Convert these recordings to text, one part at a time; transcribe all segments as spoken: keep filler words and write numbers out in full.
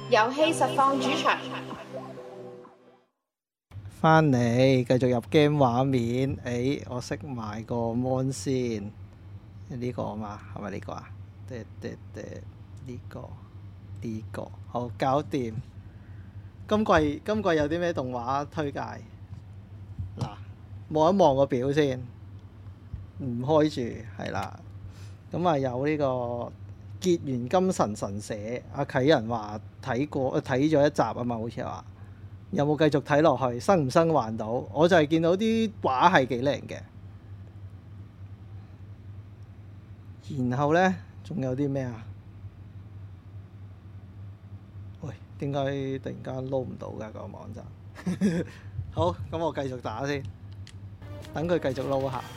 遊戲實況主場， 翻嚟繼續入 game 畫面。誒，我識買個 mon 先，呢個啊嘛，係咪呢個啊？誒誒誒，呢個呢個好搞掂。今季今季有啲咩動畫推介？嗱，望一望個表先，唔開住係啦。咁啊有呢個結緣金神神社，阿啟人話睇過睇咗一集啊嘛，好似話。有冇繼續睇落去？生唔生還到？我就係見到啲畫係幾靚嘅。然後呢，仲有啲咩啊？喂，點解突然間撈唔到㗎個網站？好，咁我繼續打先，等佢繼續撈下。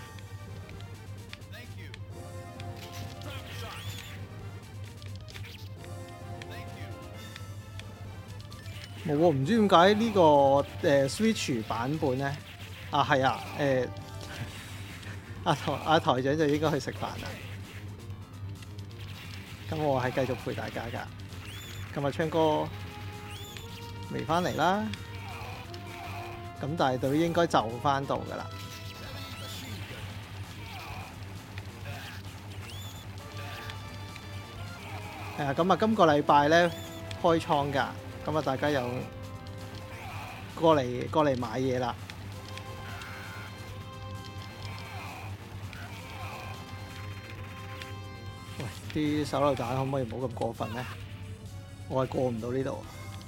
冇喎，唔知點解呢個誒、呃、Switch 版本咧？啊，係啊，誒、阿、啊、台阿、啊、台長就應該去食飯啦。咁我係繼續陪大家㗎。今日昌哥未翻嚟啦，咁大隊應該就翻到㗎啦。係啊，咁啊，今個禮拜咧開倉㗎。咁啊！大家又過嚟過嚟買嘢啦。喂，啲手榴彈可唔可以唔好咁過分呢？我係過唔到呢度。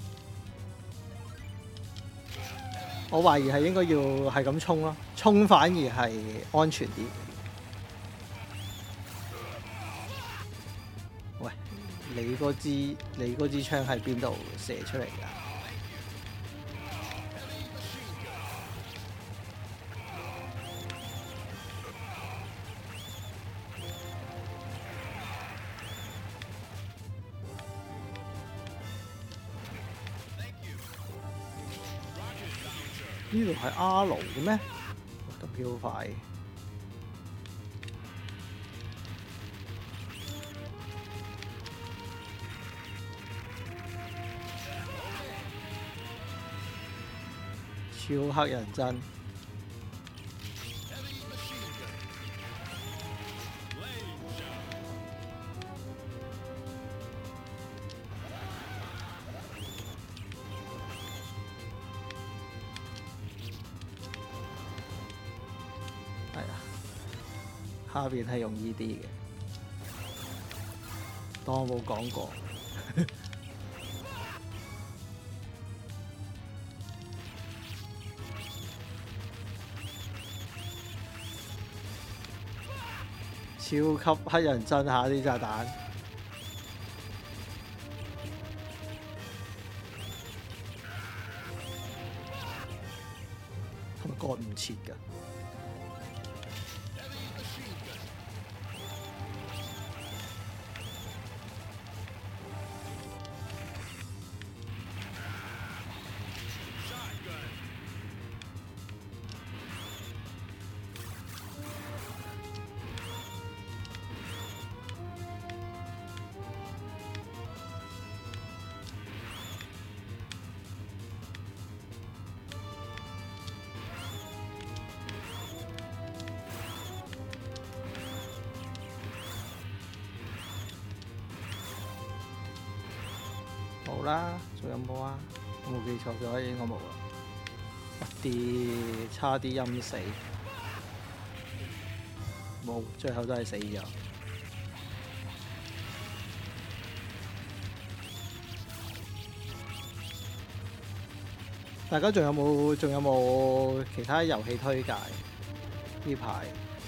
我懷疑係應該要係咁衝咯，衝反而係安全啲。喂！你嗰支你嗰支槍喺邊度射出嚟㗎？呢度係 R 嘅咩？咁飄快！超黑人憎，係啊，下邊係容易啲嘅，當我冇講過。超級黑人憎下啲炸彈，係咪趕唔切㗎？冇啦，仲有冇啊？我冇記錯嘅話應該冇啦。啲差啲陰死，冇，最後都係死咗。大家仲有冇仲有冇其他遊戲推介呢排？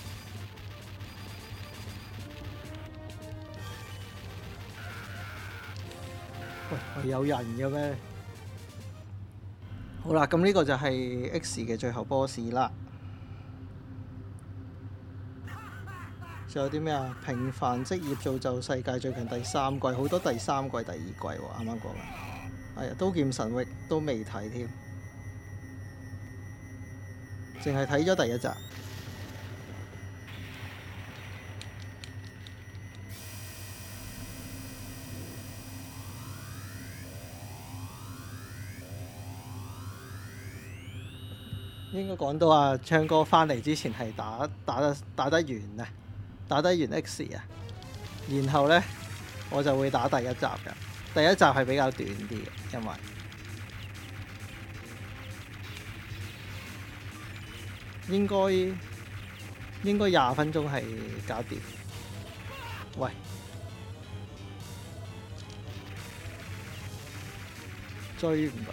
喂，有人嘅咩？好啦，咁呢個就係 X 嘅最後 boss 啦。仲有啲咩啊？平凡職業造就世界最近第三季，好多第三季、第二季喎，啱啱講緊。係啊，刀劍神域都未睇添，淨係睇咗第一集。 應該講到啊，昌哥翻嚟之前係打打得打得完啊，打得完 X 啊，然後咧我就會打第一集㗎。第一集係比較短啲嘅，因為應該應該廿分鐘係搞掂。喂，追唔到。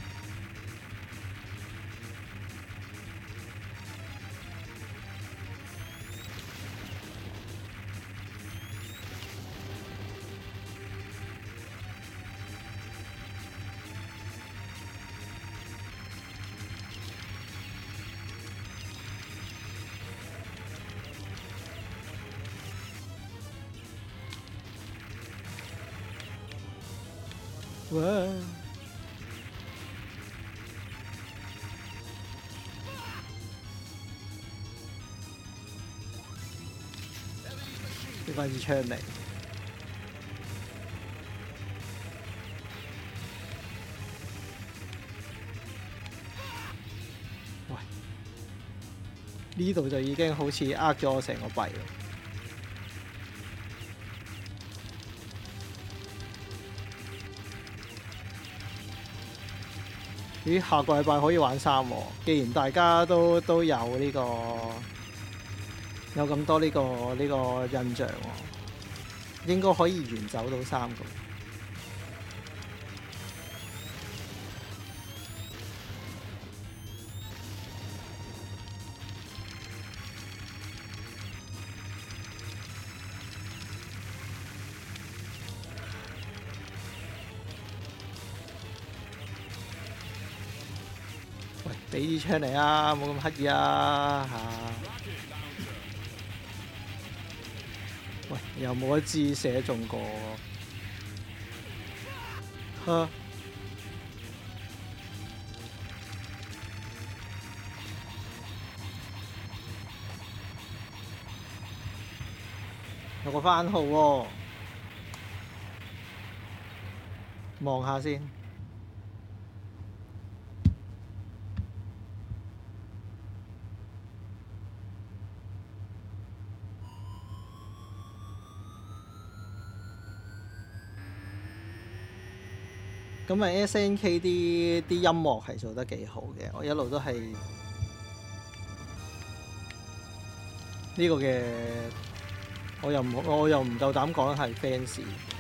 哇！呢翻支槍嚟，喂！呢度就已經好似呃咗我成個幣咯。咦，下個禮拜可以玩三喎！既然大家都都有呢個有咁多呢個呢個印象喎，應該可以沿走到三個。俾支槍嚟啊！冇咁乞意啊嚇！喂，又冇一支射中過嚇！有個番號喎，望下先。咁啊 S N K 啲啲音樂係做得幾好嘅，我一路都係呢個嘅，我又唔我又唔夠膽講係 fans。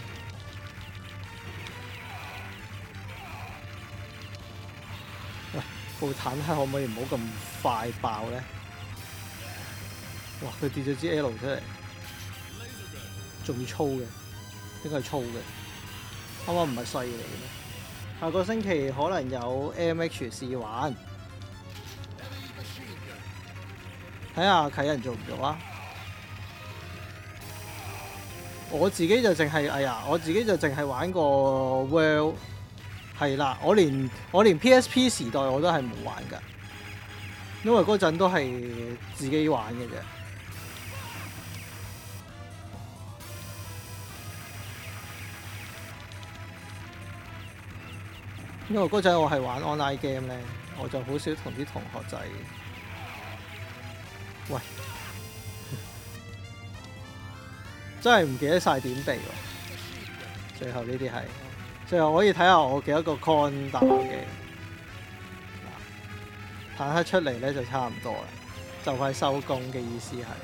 喂，部坦克可唔可以唔好咁快爆咧？哇！佢跌咗支 L 出嚟，仲要粗嘅，應該係粗嘅，啱啱唔係細嚟嘅咩？下個星期可能有 M H 試玩，睇下啟人做唔做啊？我自己就淨係，哎呀，我自己就淨係玩過 World， 係啦，我連我連 P S P 時代我都係冇玩㗎，因為嗰陣都係自己玩嘅啫。因為嗰陣我係玩 online game 咧，我就好少同啲同學仔。喂，真係唔記得晒點避喎。最後呢啲係，最後可以睇下我幾多個 con 打嘅。坦克出嚟咧就差唔多啦，就快收工嘅意思係。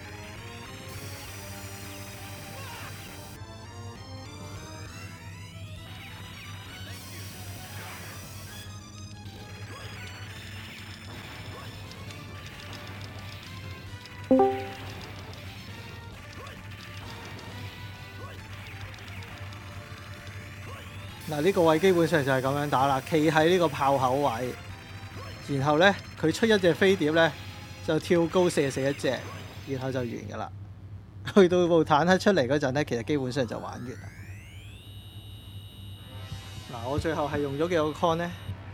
嗱，呢個位基本上就係咁樣打啦，企喺呢個炮口位，然後咧佢出一隻飛碟咧，就跳高射死一隻，然後就完㗎啦。去到部坦克出嚟嗰陣咧，其實基本上就玩完啦。嗱，我最後係用咗幾個 con 咧？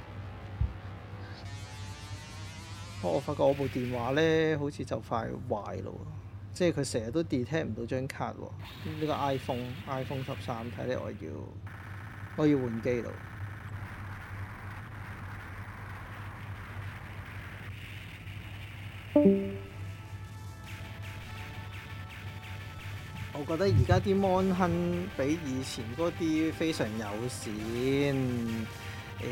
我發覺我部電話咧好似就快壞咯，即係佢成日都 detect 唔到張卡喎。呢個 iPhone iPhone 十三，睇嚟我要我要換機咯。 我覺得而家啲 mon 亨比以前嗰啲非常友善。誒、呃，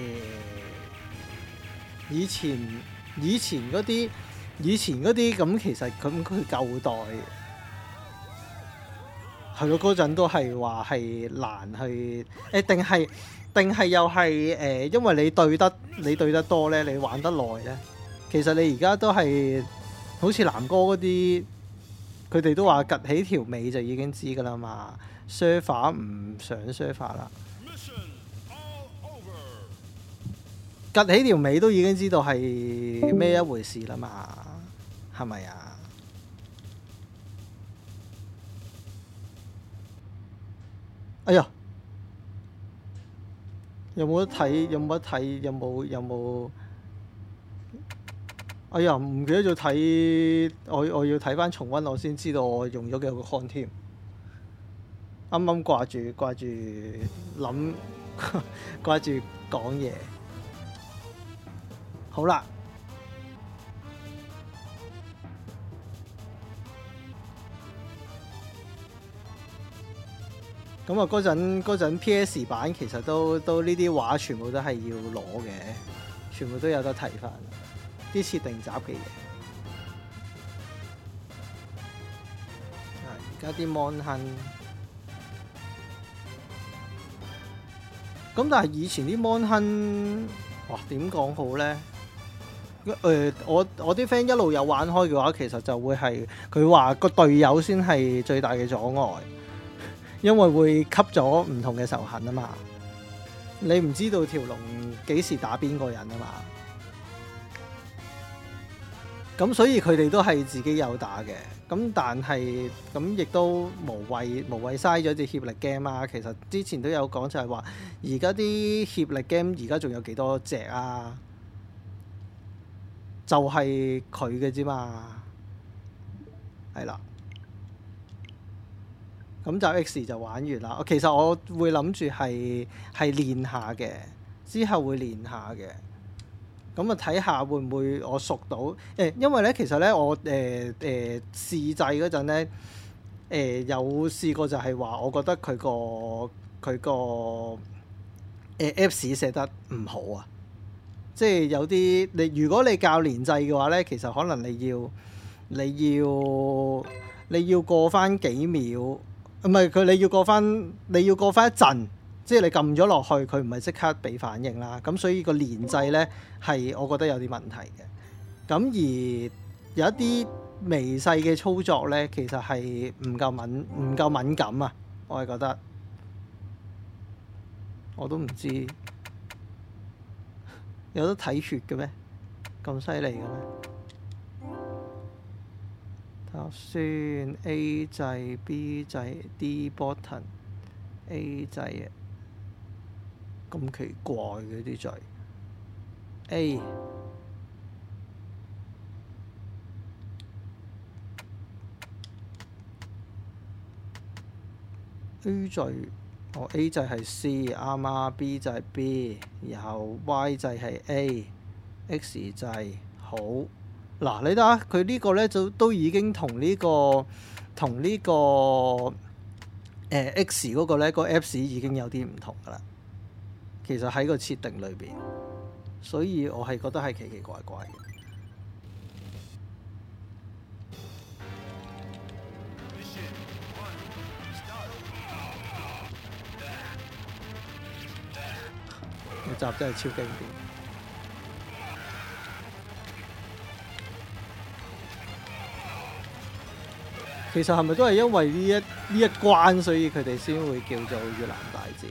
以前以前嗰啲以前嗰啲咁，其實咁佢舊代係咯，嗰陣都係話係難去誒，定係定係又係誒、呃，因為你對得你對得多咧，你玩得耐咧，其實你而家都係好似南哥嗰啲。佢哋都話趌起條尾就已經知㗎啦嘛 ，server 唔上 server 啦，趌起條尾都已經知道係咩一回事啦嘛，係咪啊？哎呀，有冇得睇？有冇得睇？有冇有冇？哎呀，唔記得咗睇，我我要睇翻重溫，我先知道我用咗幾個 con 添。啱啱掛住掛住諗，掛住講嘢。好啦，咁啊嗰陣嗰陣 P S 版其實都都呢啲畫全部都係要攞嘅，全部都有得睇翻。啲設定集嘅嘢，而家啲 mon 亨，咁但係以前啲 mon 亨，哇點講好咧？誒、呃，我我啲 friend 一路有玩開嘅話，其實就會係佢話個隊友先係最大嘅阻礙，因為會吸咗唔同嘅仇恨啊嘛。你唔知道條龍幾時打邊個人啊嘛。咁所以佢哋都係自己有打嘅，咁但係咁亦都無謂無謂嘥咗隻協力 game 啊！其實之前都有講就係話，而家啲協力 game 而家仲有幾多隻啊？就係佢嘅啫嘛，係啦。咁就 X 就玩完啦。其實我會諗住係係練下嘅，之後會練下嘅。咁啊，睇下會唔會我熟到誒、欸？因為咧，其實咧，我誒誒、呃呃、試製嗰陣咧，誒、呃、有試過就係話，我覺得佢個佢個誒 Apps 寫得唔好啊！即係有啲你，如果你教連製嘅話咧，其實可能你要你要你要過翻幾秒，唔係佢你要過翻你要過翻一陣。即係你撳咗落去，佢唔係即刻俾反應啦，咁所以個連製呢，係我覺得有啲問題嘅。咁而有一啲微細嘅操作呢，其實係唔夠敏唔夠敏感啊，我係覺得。我都唔知有得睇血嘅咩？咁犀利嘅咩？睇下先 A 掣 B 掣 D button，A 掣。咁奇怪嘅啲掣 A A 掣，哦 A 掣係 C 啱啊 ，B 掣係 B，然後 Y 掣係 A，X 掣好嗱，你睇下佢呢個咧就都已經同呢、這個同呢、這個誒、呃、X 嗰個咧、那個 Apps 已經有啲唔同噶啦。其實喺個設定裏邊，所以我係覺得係奇奇怪怪嘅。呢集真係超經典。其實係咪都係因為呢一呢一關，所以佢哋先會叫做越南大戰？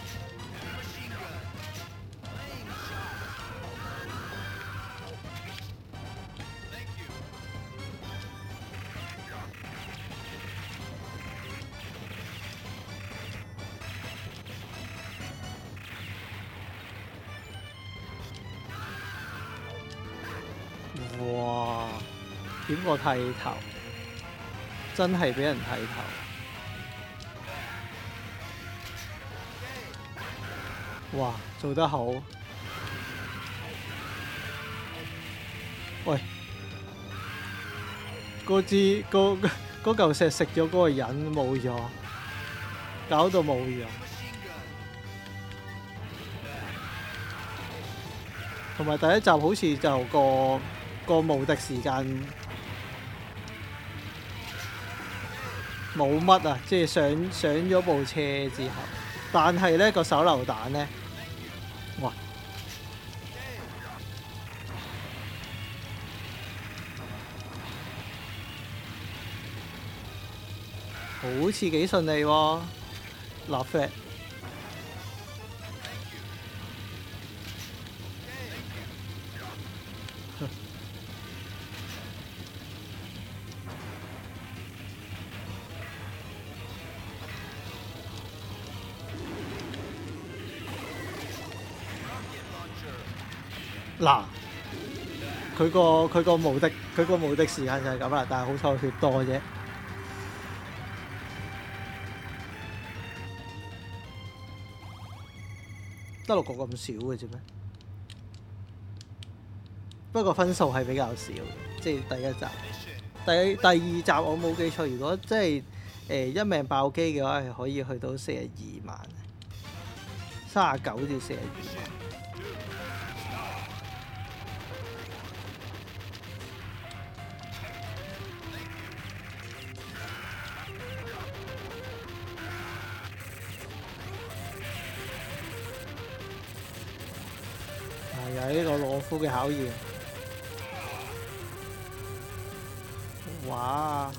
哇！點個剃頭，真係俾人剃頭。哇！做得好。喂， 嗰支嗰嗰嚿石食咗嗰個人冇咗，搞到冇咗。同埋第一集好似就個個無敵時間冇乜啊，即係上上咗部車之後，但係咧個手榴彈咧，哇！好似幾順利喎，立 flag。嗱，佢個佢個無敵佢個無敵時間就係咁啦，但係好彩血多啫。得六個咁少嘅啫咩？不過分數係比較少，即係第一集。第第二集我冇記錯，如果即係誒一命爆機嘅話，係可以去到四十二萬，三十九至四十二萬。係啊，呢個懦夫嘅考驗。哇！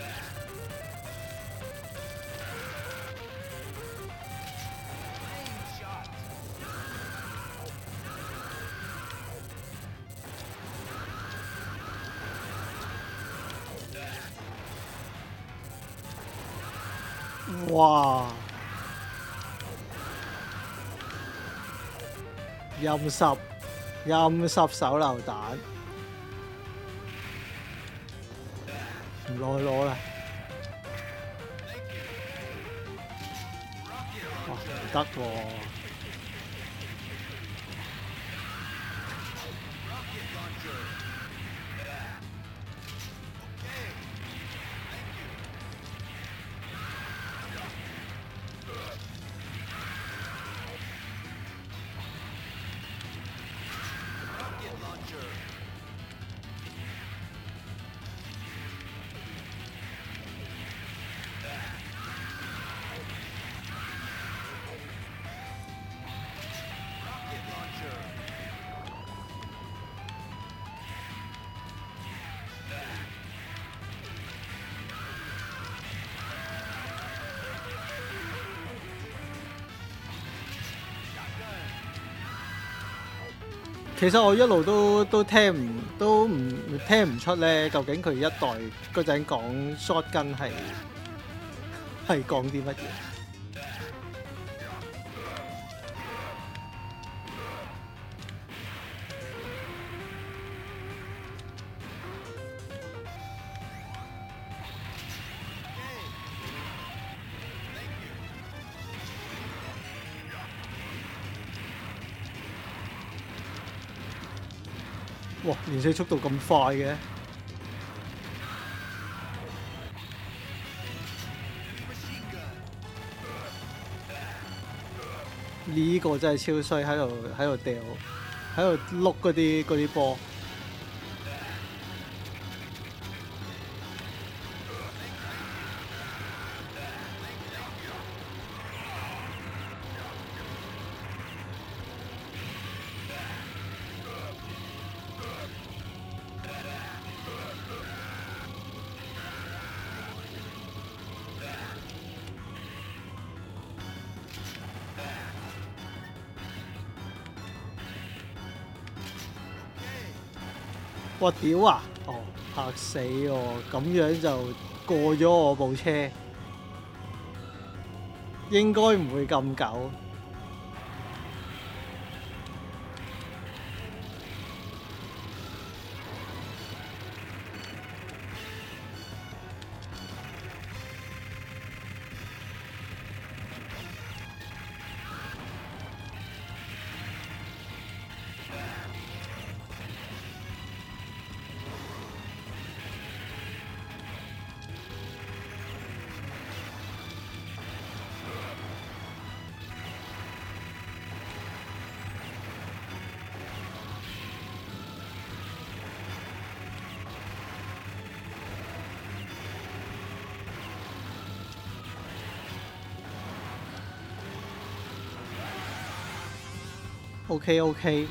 哇！任十任十手榴彈，唔攞攞啦！哇，唔得喎！其實我一路都都聽唔都唔聽唔出咧，究竟佢一代嗰陣講 shotgun 係係講啲乜嘢？哇！連射速度咁快嘅，呢個真係超衰，喺度喺度掉，喺度碌嗰啲嗰啲波。我屌啊！哦，嚇死我！咁樣就過咗我部車，應該唔會咁久。 OK OK。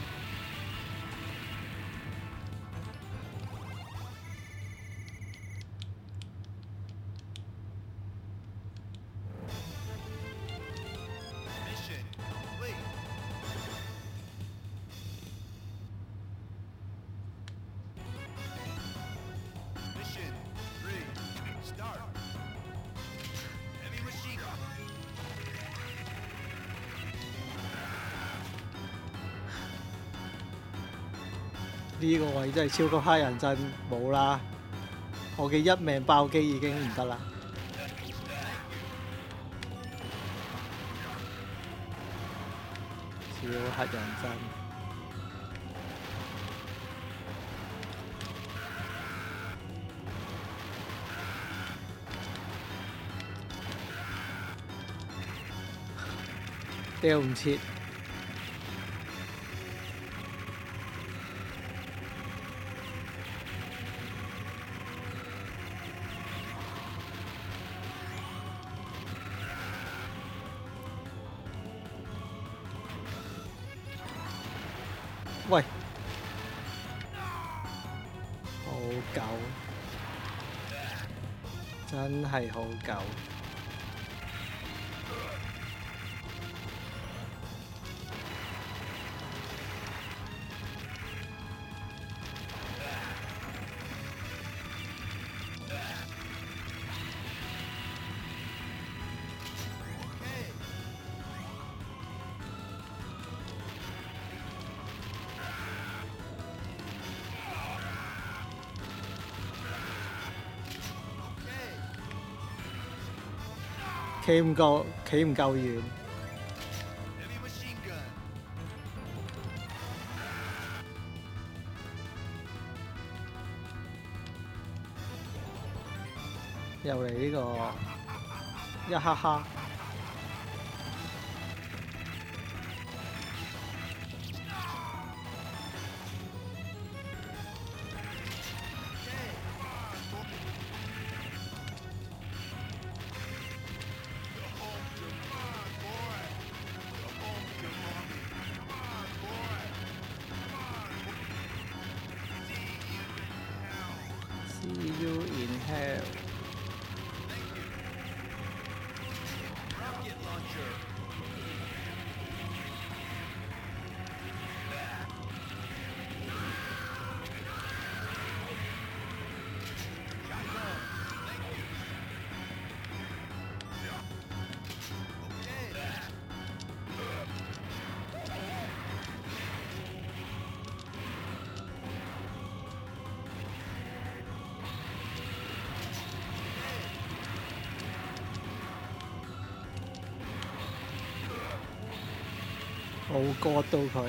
呢個位真係超級乞人憎，冇啦！我嘅一命爆機已經唔得啦，超乞人憎。掉唔切。喂，好狗，真係好狗。企唔夠，企唔夠遠。又嚟呢個一哈哈。See you in hell。冇割到佢，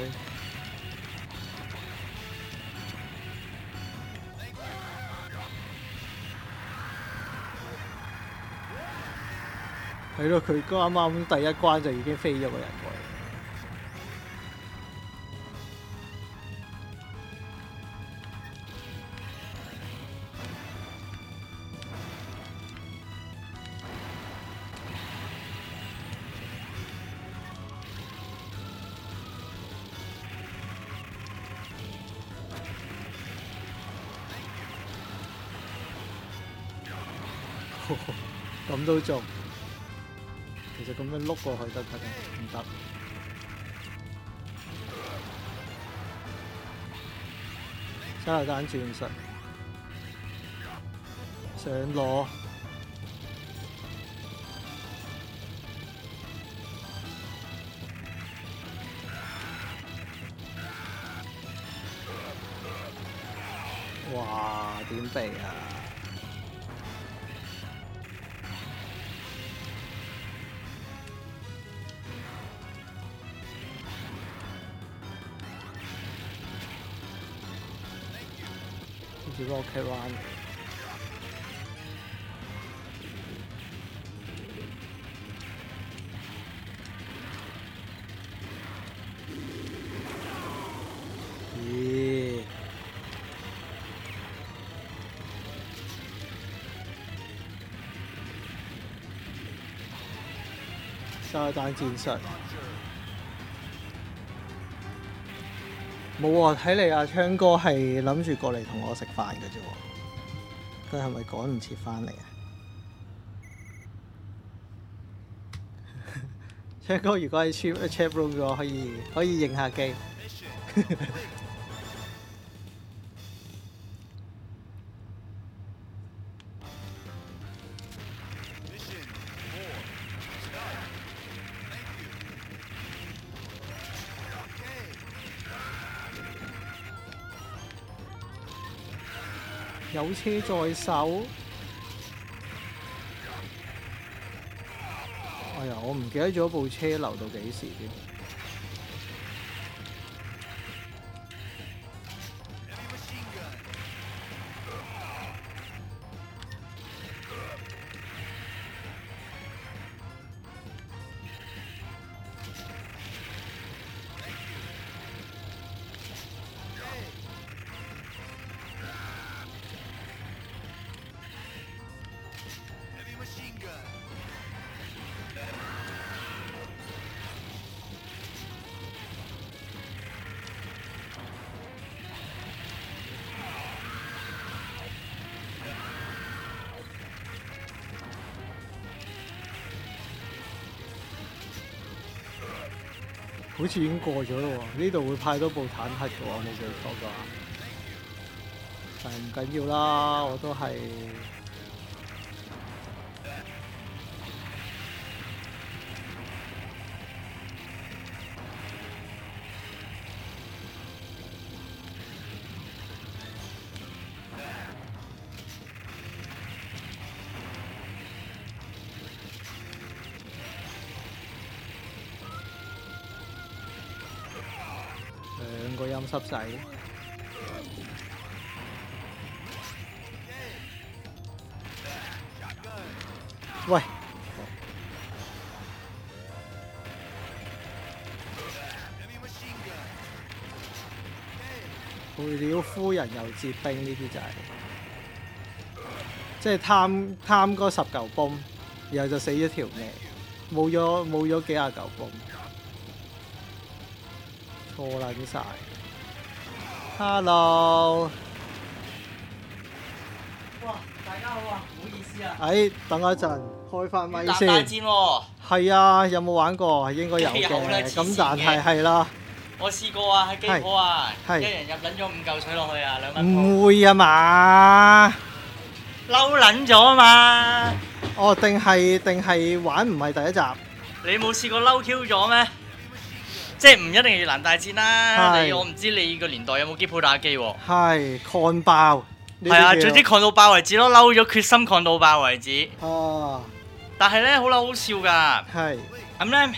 係咯，佢啱啱第一關就已經飛咗個人過嚟。咁都中，其實咁樣碌過去得唔得？唔得。沙榴彈轉術，上攞，哇！點避啊？Rocket Run， 咦？沙彈戰術。 冇喎，睇嚟阿昌哥係諗住過嚟同我食飯嘅啫喎，佢係咪趕唔切翻嚟啊？昌哥如果喺 chat chat room 嘅話，可以可以應下機。有車在手。哎呀，我唔記得咗部車留到幾時添。好似已經過咗咯喎，呢度會派多部坦克嘅喎，冇記錯嘅話。但係唔緊要啦，我都係兩個陰濕仔。喂！配料夫人又接兵，呢啲就係、是、即係貪貪嗰十嚿泵，然後就死咗條命，冇咗冇咗幾廿嚿泵，錯撚晒。Hello。哇！大家好啊，唔好意思啊。誒，等我一陣，開翻咪先。大戰喎。係啊，有冇玩過？應該有嘅。咁但係係啦。 我試過啊，喺機鋪啊，一人入撚咗五嚿水落去啊，兩蚊。 唔會啊嘛？ 嬲撚咗啊嘛？ 哦，定係定係玩唔係第一集？ 你冇試過嬲 Q 咗咩？即係唔一定係越南大戰啦，你我唔知你個年代有冇機鋪打機喎。 係抗爆。 係啊，總之抗到爆為止咯，嬲咗決心抗到爆為止。 哦。 但係咧好撚好笑㗎。 係。 咁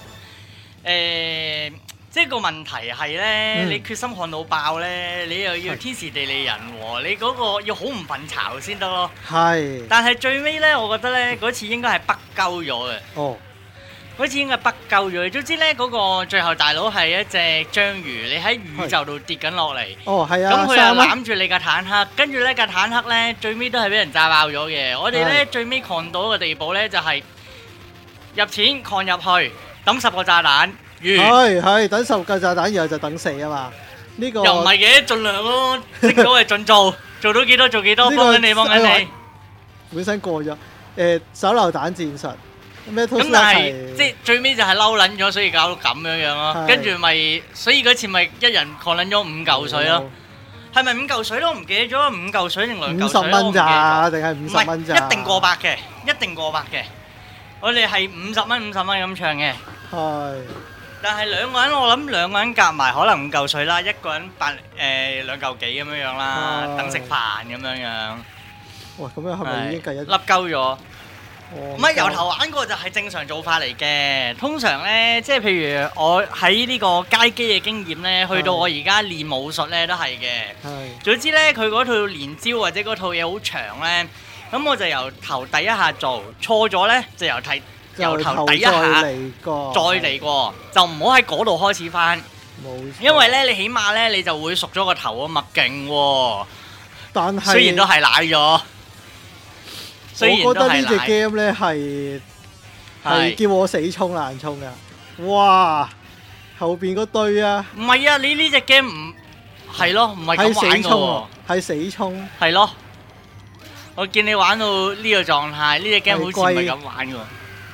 咧，誒。即係個問題係咧，嗯、你決心看到爆咧，你又要天時地利人和，你嗰個要好唔瞓巢先得咯。係。但係最尾咧，我覺得咧嗰次應該係北鳩咗嘅。哦。嗰次應該係北鳩咗，總之咧嗰個最後大佬係一隻章魚，你喺宇宙度跌緊落嚟。哦，係啊。咁佢又攬住你架坦克，跟住咧架坦克咧最尾都係俾人炸爆咗嘅。我哋咧最尾抗到嘅地步咧就係、是、入錢抗入去，抌十個炸彈。係係，等十個炸彈，然後就等死啊嘛！呢、這個又唔係嘅，盡量咯，正所謂盡做，做到幾多做幾多，幫緊你幫緊你。 本身過咗，誒、呃、手榴彈戰術咩？咁但係即係最尾就係嬲撚咗，所以搞到咁樣樣咯。跟住咪，所以嗰次咪一人抗撚咗五嚿水咯。係咪五嚿水都唔記得咗？五嚿水定兩嚿水？五十蚊咋？定係五十蚊咋？ 一定過百嘅，一定過百嘅。我哋係五十蚊五十蚊咁唱嘅。係。但係兩個人，我諗兩個人夾埋可能五嚿水啦，一個人八誒兩嚿幾咁樣樣啦，等食飯咁樣樣。哇！咁樣係咪已經計一粒鳩咗？唔係由頭玩過就係正常做法嚟嘅。通常咧，即係譬如我喺呢個街機嘅經驗咧，去到我而家練武術咧都係嘅。係。總之咧，佢嗰套連招或者嗰套嘢好長咧，咁我就由頭第一下做，錯咗咧就由睇。由頭第一下再嚟過，再嚟過就唔好喺嗰度開始翻，因為咧你起碼咧你就會熟咗個頭啊嘛，勁喎！但係雖然都係奶咗， 我覺得呢隻 game 咧係係叫我死衝難衝噶，哇！ 後邊嗰對啊， 唔係啊，你呢隻 game 唔係咯，唔係係咁玩死㗎喎衝，係死衝， 係咯。我見你玩到呢個狀態，呢隻 game 好似唔係咁玩㗎喎。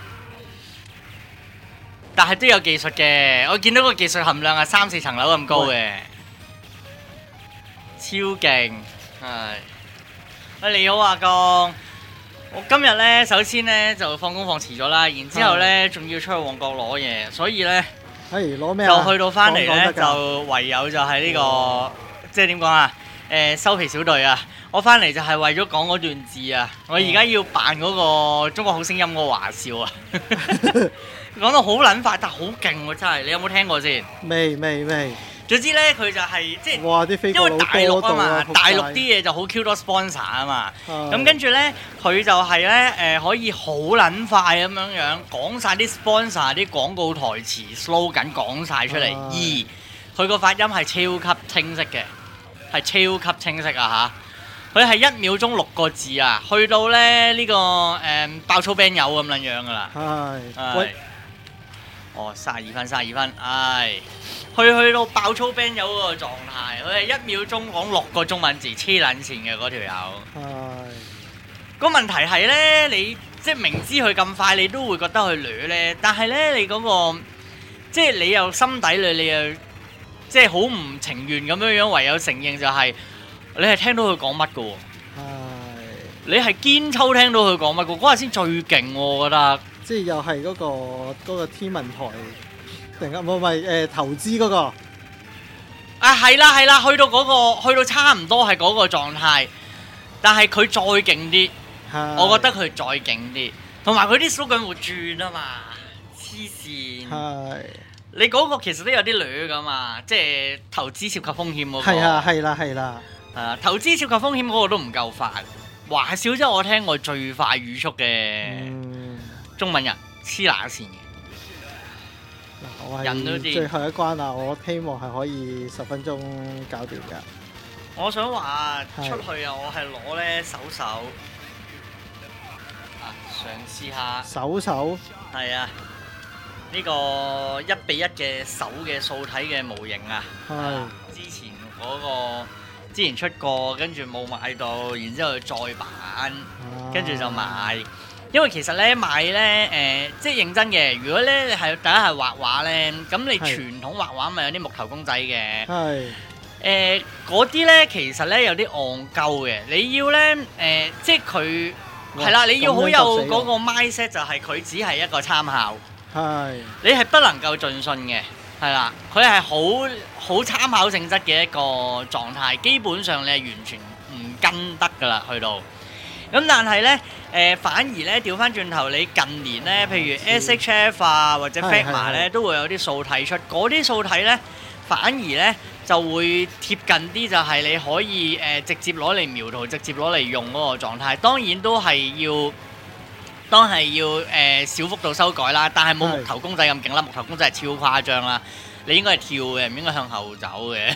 但係都有技術嘅，我見到個技術含量係三四層樓咁高嘅，超勁，係。喂，你好啊，江。我今日咧，首先咧就放工放遲咗啦，然之後咧仲要出去旺角攞嘢，所以咧係攞咩啊？ 就去到翻嚟講講咧， 得㗎就唯有就係呢個，即係點講啊？誒，收皮小隊啊！我翻嚟就係為咗講嗰段字啊！我而家要扮嗰個中國好聲音嗰個華少啊！講到好撚快，但係好勁喎！真係，你有冇聽過先？ 未未未。 總之咧，佢就係即係哇！啲飛因為大陸啊嘛， 啊大陸啲嘢就好 Q 多 sponsor 啊嘛。 係咁跟住咧，佢就係咧誒，可以好撚快咁樣樣講晒啲 sponsor 啲廣告台詞 slogan 講晒出嚟。 係而佢個發音係超級清晰嘅，係超級清晰啊嚇！佢係一秒鐘六個字啊，去到咧呢個誒爆粗 band 友咁撚樣噶啦。 係。 係喂， 哦，三十二分，三十二分，唉，去去到爆粗 band 友嗰個狀態，佢係一秒鐘講六個中文字，黐撚線嘅嗰條友。 係。 個問題係咧，你即係明知佢咁快，你都會覺得佢攣咧。但係咧，你嗰個即係你又心底裏，你又即係好唔情願咁樣樣，唯有承認就係你係聽到佢講乜嘅喎。 係。 你係堅抽聽到佢講乜嘅，嗰日先最勁喎，我覺得。 即係又係嗰個嗰個天文台，突然間唔係誒投資嗰個。 啊，係啦係啦，去到嗰個去到差唔多係嗰個狀態，但係佢再勁啲， 係。 我覺得佢再勁啲，同埋佢啲 slogan 會轉啊嘛，黐線。 係。 你嗰個其實都有啲掠噶嘛，即係投資涉及風險嗰個。 係啊，係啦，係啦。 係啊，投資涉及風險嗰個都唔夠快。華少即係我聽過最快語速嘅中文人，黐乸線嘅。 嗱，我人都知係最後一關啦，我希望係可以十分鐘搞掂㗎。 我想話係出去啊，我係攞咧手手啊，嘗試下。 手手係啊，呢個一比一嘅手嘅素體嘅模型啊， 係啊之前嗰個之前出過，跟住冇買到，然之後再版，跟住就買。因為其實咧買咧誒，即係認真嘅。如果咧你係大家係畫畫咧，咁你係傳統畫畫咪有啲木頭公仔嘅。 係誒嗰啲咧其實咧有啲戇鳩嘅，你要咧誒、呃，即係佢係啦，你要好有嗰個 mindset 就係佢只係一個參考， 係你係不能夠盡信嘅，係啦，佢係好好參考性質嘅一個狀態，基本上你係完全唔跟得噶啦，去到。咁但係咧，誒、呃、反而咧調翻轉頭，你近年咧，譬如 S H F 啊或者 Figma 咧，都會有啲素體出，嗰啲素體咧反而咧就會貼近啲，就係你可以誒、呃、直接攞嚟描圖，直接攞嚟用嗰個狀態。當然都係要，當係要誒、呃、小幅度修改啦，但係冇木頭公仔咁勁啦，木頭公仔係超誇張啦，你應該係跳嘅，唔應該向後走嘅，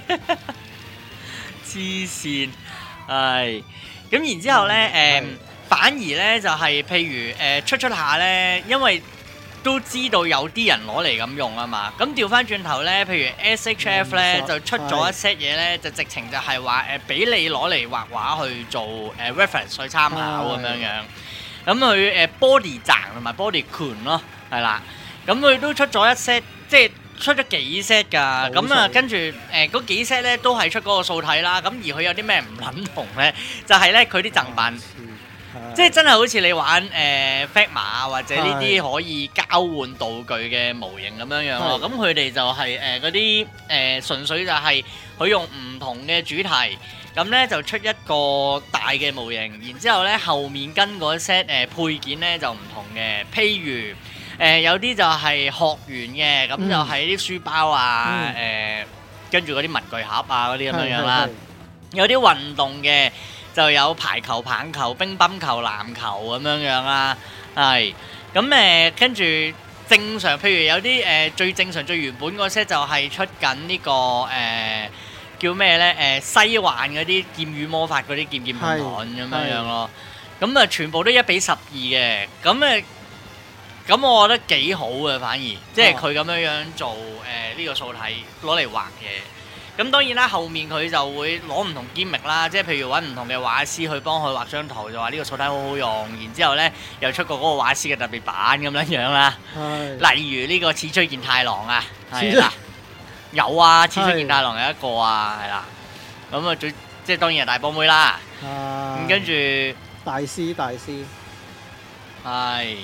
黐線，係。咁然之後咧，誒、嗯、反而咧就係、是、譬如誒、呃、出出下咧，因為都知道有啲人攞嚟咁用啊嘛。咁調翻轉頭咧，譬如 S H F 咧就出咗一 set 嘢咧，就直情就係話誒俾你攞嚟畫畫去做誒、呃、reference 去參考咁樣樣。咁佢誒 body 賺同埋 body 權咯，係啦。咁佢都出咗一 set，即係。出咗幾 set 㗎，咁啊跟住誒嗰幾 set 咧都係出嗰個素體啦，咁而佢有啲咩唔撚同咧？就係咧佢啲贈品，即係真係好似你玩誒 Figma 或者呢啲可以交換道具嘅模型咁樣樣咯。咁佢哋就係誒嗰啲誒純粹就係佢用唔同嘅主題，咁咧就出一個大嘅模型，然之後咧後面跟嗰 set 誒配件咧就唔同嘅，譬如。誒、呃、有啲就係學員嘅，咁、嗯、就係啲書包啊，誒、嗯呃、跟住嗰啲文具盒啊嗰啲咁樣樣啦。有啲運動嘅就有排球、棒球、乒乓球、籃球咁樣樣啦。係咁誒，跟住正常，譬如有啲誒、呃、最正常、最原本嗰 set 就係出緊呢、這個誒、呃、叫咩咧？誒、呃、西環嗰啲劍與魔法嗰啲劍劍盾盾咁樣樣咯。咁啊，全部都一比十二嘅，咁誒。 咁我覺得幾好嘅，反而即係佢咁樣樣做誒呢、呃呢個素體攞嚟畫嘅。咁當然啦，後面佢就會攞唔同 gimmick啦，即係譬如揾唔同嘅畫師去幫佢畫張圖，就話呢個素體好好用。然之後呢，又出過嗰個畫師嘅特別版咁樣樣啦。例如呢個矢吹健太郎啊，係啦，有啊，矢吹健太郎有一個啊，係啦。咁啊，最即係當然係大波妹啦。咁跟住大師大師係。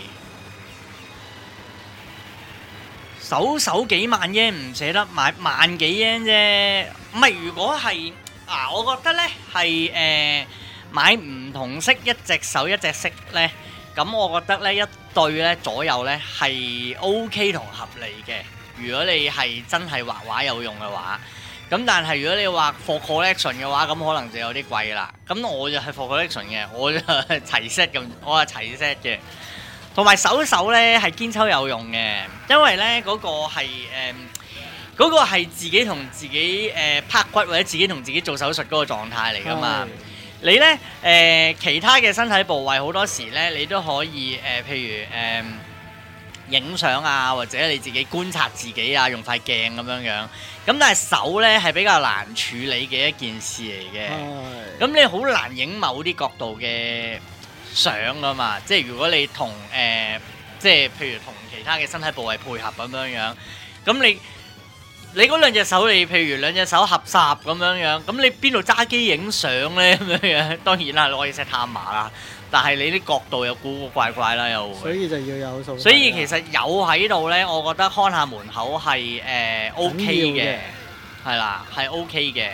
手手幾萬 yen 唔捨得買萬幾 yen 啫，唔係如果係啊，我覺得咧係誒買唔同色一隻手一隻色咧，咁我覺得咧一對咧左右咧係 OK 同合理嘅。如果你係真係畫畫有用嘅話，咁但係如果你話 for collection 嘅話，咁可能就有啲貴啦。咁我就係 for collection 嘅，我就齊 set 咁，我係齊 set 嘅。同埋手手咧係堅抽有用嘅，因為咧嗰、嗰個係誒嗰個係自己同自己誒、呃、拍骨或者自己同自己做手術嗰個狀態嚟噶嘛。是你咧誒、呃、其他嘅身體部位好多時咧，你都可以誒、呃，譬如誒影相啊，或者你自己觀察自己啊，用塊鏡咁樣樣。咁但係手咧係比較難處理嘅一件事嚟嘅。咁是你好難影某啲角度嘅相啊嘛，即係如果你同誒、呃，即係譬如同其他嘅身體部位配合咁樣樣，咁你你嗰兩隻手，你譬如兩隻手合十咁樣樣，咁你邊度揸機影相咧咁樣樣？當然啦，你可以 set timer啦，但係你啲角度又古古怪怪啦，又所以就要有數。 所以其實有喺度咧，我覺得看下門口係誒、呃、OK 嘅，係啦，係 OK 嘅。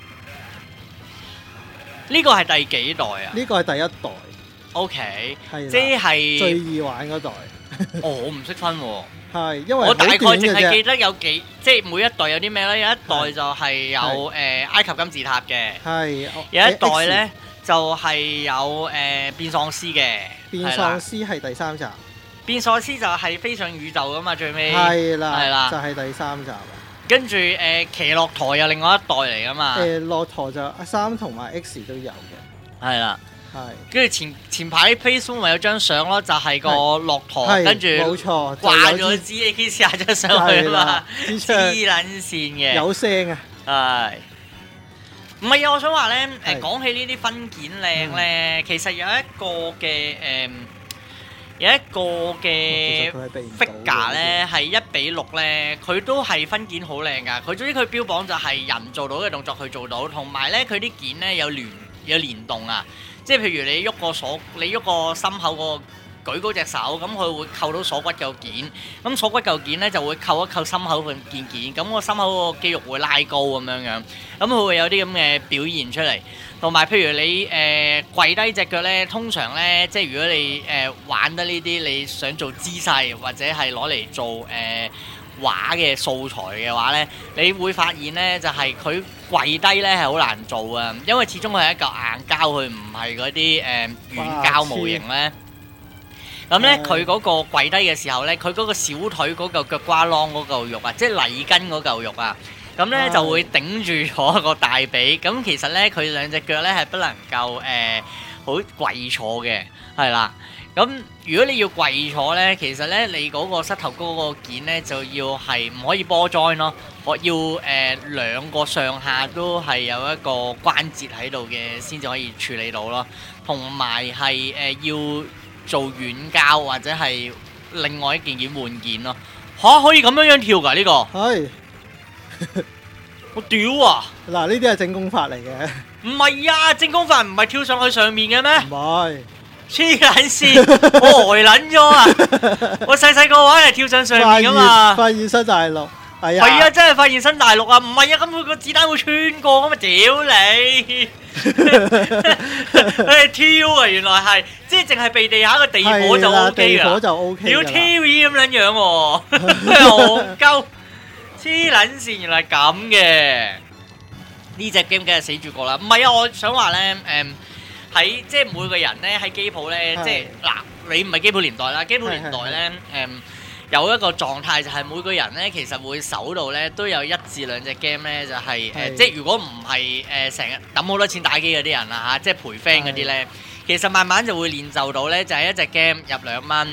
呢個係第幾代啊？ 呢個係第一代。 O K， 係即係最易玩嗰代。 哦，我唔識分喎。 係，因為我大概淨係記得有幾，即係每一代有啲咩咧？有一代就係有誒埃及金字塔嘅。係。有一代咧就係有誒變喪屍嘅。變喪屍係第三集。變喪屍就係飛上宇宙噶嘛，最尾。係啦。係啦。就係第三集。跟住誒騎駱駝又另外一代嚟噶嘛。誒駱駝就三同埋 X 都有嘅。係啦。係，跟住前前排 Facebook 咪有張相咯，就係、是、個駱駝，跟住冇錯掛咗支 A K 四十張上去啊嘛，黐撚線嘅，有聲啊，係，唔係啊？我想話咧，誒講起呢啲分件靚咧，嗯、其實有一個嘅誒、嗯，有一個嘅 figure 咧係一比六咧，佢都係分件好靚噶。佢總之佢標榜就係人做到嘅動作佢做到，同埋咧佢啲件咧有聯有聯動啊。即係譬如你喐個鎖，你喐個心口個舉高隻手，咁佢會扣到鎖骨嚿件，咁鎖骨嚿件咧就會扣一扣心口個件件，咁個心口個肌肉會拉高咁樣樣，咁佢會有啲咁嘅表現出嚟。同埋譬如你誒、呃、跪低隻腳咧，通常咧即係如果你誒、呃、玩得呢啲，你想做姿勢或者係攞嚟做誒、呃畫嘅素材嘅話呢，你會發現呢就係、是、佢跪低呢係好難做啊，因為始終佢係一嚿硬膠，佢唔係嗰啲誒軟膠模型呢。咁呢，佢嗰個跪低嘅時候呢，佢嗰個小腿嗰嚿腳瓜啷嗰嚿肉啊，即係脷根嗰嚿肉啊，咁呢就會頂住咗個大髀。咁其實呢，佢兩隻腳呢係不能夠誒好跪坐嘅，係啦。咁如果你要跪坐咧，其實咧你嗰個膝頭哥個件咧就要係唔可以波 join 咯，我要誒、呃、兩個上下都係有一個關節喺度嘅先至可以處理到咯，同埋係誒要做軟膠或者係另外一件件換件咯。吓、啊、可以咁樣樣跳㗎呢、這個？係是。我屌啊！ 嗱，呢啲係正功法嚟嘅。 唔係啊，正功法唔係跳上去上面嘅咩？唔係。黐撚線，我呆撚咗啊！我細細個話係跳上上面噶嘛， 發現新大陸係啊， 係啊，真係發現新大陸啊！唔係啊，咁佢個子彈會穿過咁嘛？屌你！佢係跳啊，原來係即係淨係避地下個地火就 O K 啦，地火就 O K 啦。屌 T V 咁撚樣喎，戇鳩黐撚線，原來咁嘅呢隻 game 梗係死住過啦。唔係啊，我想話咧，誒。喺即係每個人咧喺機鋪咧，即係嗱，你唔係機鋪年代啦，機鋪年代咧，誒、嗯、有一個狀態就係每個人咧其實會手度咧都有一至兩隻 game 咧，就係、是、誒，是即係如果唔係誒成日抌好多錢打機嗰啲人啦嚇，即係陪 friend 嗰啲咧，是其實慢慢就會練就到咧，就係、是、一隻 game 入兩蚊，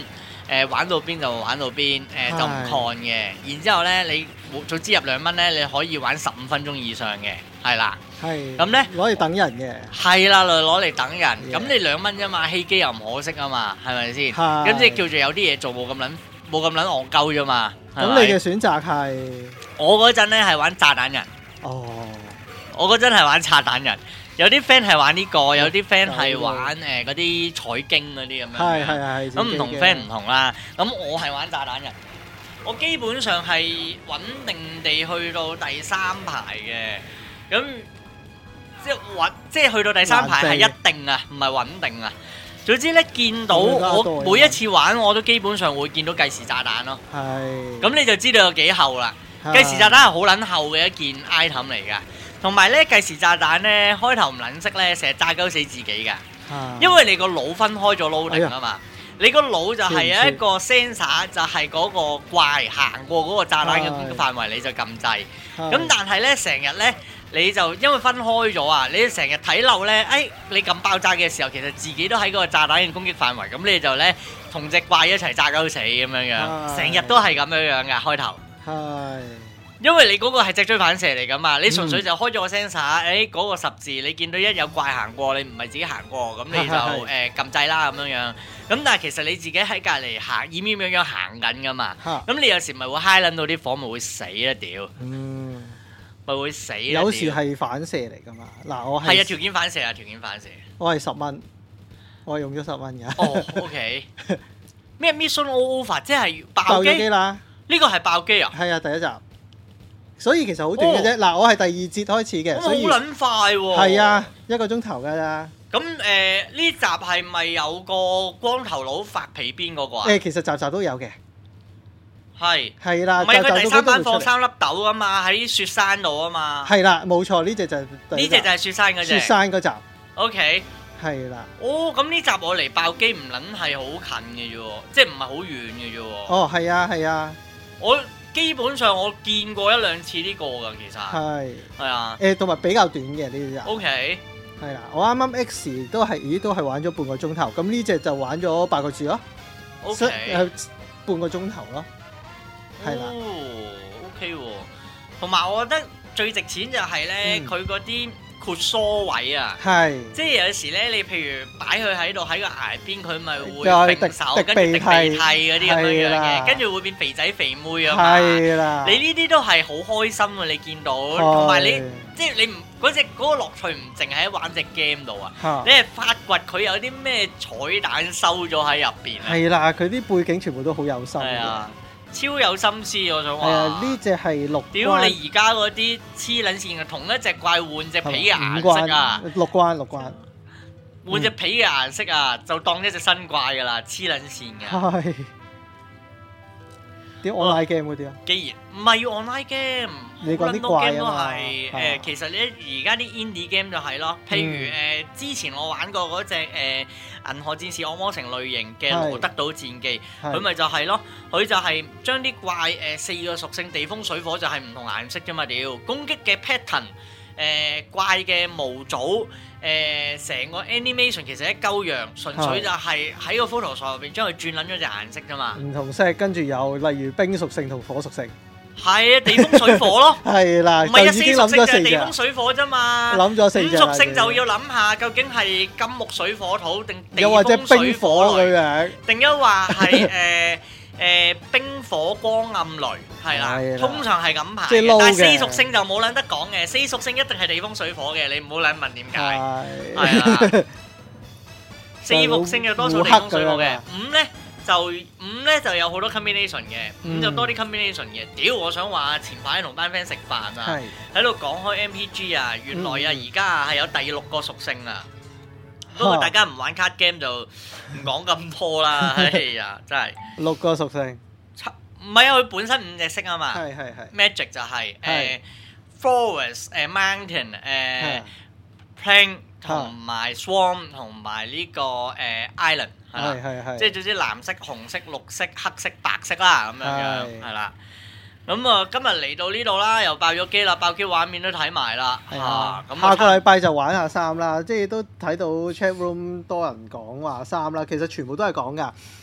誒玩到邊就玩到邊，誒就唔抗嘅。然之後咧，你總之入兩蚊咧，你可以玩十五分鐘以上嘅，係啦。 係。 咁咧攞嚟等人嘅。 係啦，攞攞嚟等人。咁你兩蚊啫嘛，希機又唔可惜啊嘛，係咪先？咁即係叫做有啲嘢做，冇咁撚冇咁撚戇鳩啫嘛。 咁你嘅選擇係？ 我嗰陣咧係玩炸彈人。 哦。 我嗰陣係玩炸彈人。有啲 friend 係玩呢個，有啲 friend 係玩誒嗰啲彩經嗰啲咁樣。係係係。咁唔同 friend 唔同啦。咁我係玩炸彈人，我基本上係穩定地去到第三排嘅。咁即係穩，即係去到第三排係一定啊，唔係穩定啊。總之咧，見到我每一次玩，我都基本上會見到計時炸彈咯。係。咁你就知道有幾厚啦。計時炸彈係好撚厚嘅一件 item 嚟㗎。同埋咧，計時炸彈咧，開頭唔撚識咧，成日炸鳩死自己㗎。因為你個腦分開咗 loading 啊嘛，你個腦就係有一個 sensor，就係嗰個怪行過嗰個炸彈嘅攻擊範圍，你就撳掣。咁但係咧，成日咧，你就因為分開咗啊，你成日睇漏咧，誒，你撳爆炸嘅時候，其實自己都喺嗰個炸彈嘅攻擊範圍，咁你就咧同隻怪一齊炸鳩死咁樣樣，成日都係咁樣樣㗎開頭。係。因為你嗰個係脊椎反射嚟㗎嘛，你純粹就開咗個 sensor，誒嗰個十字，你見到一有怪行過，你唔係自己行過，咁你就誒撳掣啦咁樣樣。咁但係其實你自己喺隔離行，奄奄樣樣行緊㗎嘛。咁你有時咪會揩撚到啲火，咪會死啊屌！嗯，咪會死。 有時係反射嚟㗎嘛。嗱，我係係啊，條件反射啊，條件反射。 我係十蚊，我係用咗十蚊㗎。 哦 ，OK。咩 Mission Over 即係爆機啦？ 呢個係爆機啊？ 係啊，第一集。所以其實好短嘅啫，嗱、哦、我係第二節開始嘅，所以好撚快喎。 係啊，一個鐘頭㗎咋。 咁誒呢集係咪有個光頭佬發皮鞭嗰個啊？ 誒其實集集都有嘅。係。係啦。 唔係佢第三版放三粒豆啊嘛，喺雪山度啊嘛。 係啦，冇錯，呢隻就係呢隻就係雪山嗰隻。 雪山嗰集。 OK。 係啦。 哦，咁呢集我嚟爆機唔撚係好近嘅啫喎，即係唔係好遠嘅啫喎。 哦，係啊，係啊。 我基本上我見過一兩次呢個㗎，其實係係啊， 誒同埋比較短嘅呢隻。O K， 係啦，我啱啱 X 都係，咦都係玩咗半個鐘頭，咁呢隻就玩咗八個字咯。O K，誒半個鐘頭咯，係啦。 O K 喎，同埋我覺得最值錢就係咧，佢嗰啲括梳位啊，係，即係有時咧，你譬如擺佢喺度喺個崖邊，佢咪會揈手，跟住滴鼻涕嗰啲咁樣樣嘅，跟住會變肥仔肥妹啊嘛。係啦，你呢啲都係好開心啊！你見到，同埋你即係你唔嗰隻嗰個樂趣唔淨係喺玩隻 game 度啊，你係發掘佢有啲咩彩蛋收咗喺入邊啊。係啦， 佢啲背景全部都好有心嘅。 超有心思，我想話。 係啊，呢隻係六關。 屌你而家嗰啲黐撚線嘅，同一隻怪換隻皮嘅顏色啊！ 六關六關。 換隻皮嘅顏色啊，就當一隻新怪㗎啦，黐撚線嘅。係。 啲 online game 嗰啲啊？ 既然唔係要 online game， 你講啲怪啊嘛。 誒，其實咧而家啲 indie game 就係咯，譬如誒之前我玩過嗰隻誒銀河戰士惡魔城類型嘅羅德島戰記，佢咪就係咯，佢就係將啲怪誒四個屬性地風水火就係唔同顏色啫嘛，屌攻擊嘅 pattern 誒怪嘅模組。誒成個 animation 其實一鳩樣，純粹就係喺個 Photoshop 入邊將佢轉撚咗隻顏色啫嘛。 唔同色，跟住有例如冰屬性同火屬性。 係啊，地風水火咯。係啦， 唔係啊，四屬性就係地風水火啫嘛。 諗咗四隻。 五屬性就要諗下，究竟係金木水火土定地又或者冰火咁樣？ 定一話係誒？誒冰火光暗雷係啦，通常係咁排嘅，但係四屬性就冇撚得講嘅，四屬性一定係地風水火嘅，你唔好撚問點解，係啦。四屬性就多數地風水火嘅，五咧就五咧就有好多 combination 嘅，五就多啲 combination 嘅。屌，我想話前排同班 friend 食飯啊，喺度講開 M P G 啊，原來啊而家啊係有第六個屬性啊。不過大家唔玩卡 game 就唔講咁多啦，哎呀，真係六個屬性， 唔係啊，佢本身五隻色啊嘛， 係係係 magic 就係誒 forest 誒 mountain 誒 plain 同埋 swarm 同埋呢個誒 island 係啦，係係即係總之藍色、紅色、綠色、黑色、白色啦咁樣樣係啦。咁啊，今日嚟到呢度啦，又爆咗機啦，爆機畫面都睇埋啦。係啊，咁下個禮拜就玩下三啦，即係都睇到 chat room 多人講話三啦，其實全部都係講㗎。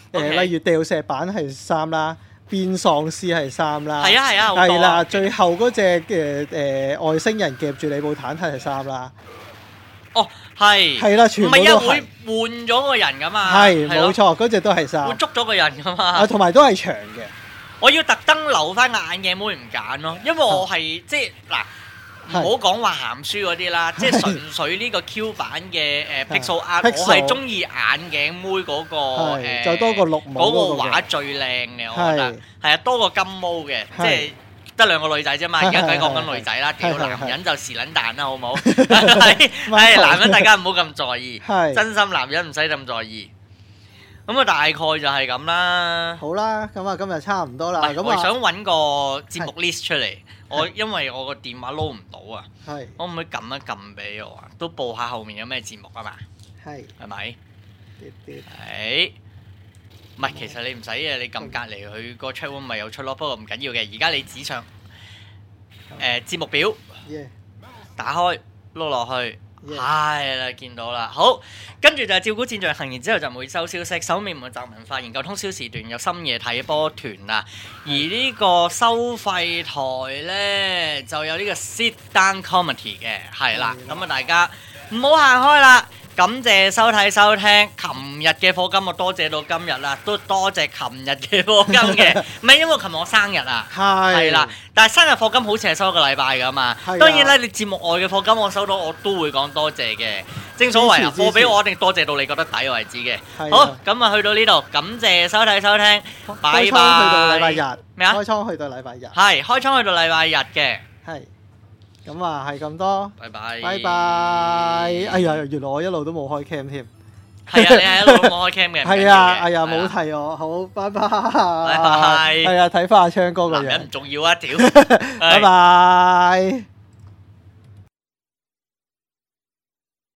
誒，例如掉石板係三啦，變喪屍係三啦， 係啊係啊， 係啦，最後嗰隻嘅誒外星人夾住你部坦克係三啦。 哦，係係啦，全部都係。 唔係啊，會換咗個人噶嘛？ 係冇錯，嗰隻都係三。 會捉咗個人噶嘛？ 啊，同埋都係長嘅。 我要特登留翻個眼鏡妹唔揀咯，因為我係即係嗱。唔好講話鹹書嗰啲啦，即係純粹呢個 Q 版嘅誒 Pixel Art，我係中意眼鏡妹嗰個誒， 再多個綠帽嗰個畫最靚嘅，我覺得係啊，多個金毛嘅，即係得兩個女仔啫嘛。而家佢講緊女仔啦，屌男人就時撚蛋啦，好唔好？係係男人，大家唔好咁在意，真心男人唔使咁在意。咁啊，大概就係咁啦。 好啦，咁啊，今日差唔多啦。咁我想揾個節目 list 出嚟。我因為我個電話撈唔到啊， 係可唔可以撳一撳俾我啊？都報下後面有咩節目啊嘛， 係係咪？係，唔係其實你唔使嘅，你撳隔離佢個 chat room 咪有出咯。不過唔緊要嘅，而家你指上誒節目表，打開撈落去。係啦，見到啦，好，跟住就係照顧戰象行，然之後就每週消息，首尾門集文化研究通宵時段有深夜睇波團啊，而呢個收費台呢，就有呢個 sit down comedy 嘅，係啦，咁啊大家唔好行開啦。感謝收睇收聽，琴日嘅課金我多謝到今日啦，都多謝琴日嘅課金嘅，唔係因為琴日我生日啊，係啦，但係生日課金好似係收一個禮拜噶嘛，當然咧你節目外嘅課金我收到我都會講多謝嘅，正所謂啊，課俾我一定多謝到你覺得抵為止嘅，好，咁啊去到呢度，感謝收睇收聽，拜拜。開倉去到禮拜日， 咩啊？ 開倉去到禮拜日， 係開倉去到禮拜日嘅， 係。咁啊，係咁多， 拜拜， 拜拜。哎呀，原來我一路都冇開 cam 添。 係啊，你係一路都冇開 cam 嘅。 係啊，哎呀，冇提我，好，拜拜。 拜拜。 係啊，睇翻阿昌哥個樣。 男人唔重要啊，屌。 拜拜。